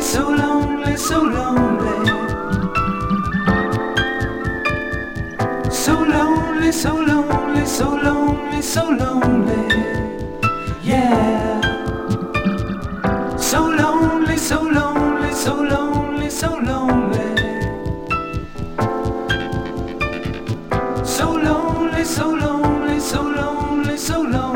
so lonely, so lonely. So lonely, so lonely, so lonely, so lonely. Yeah. So lonely, so lonely, so lonely, so lonely. So lonely, so lonely, so lonely, so lonely.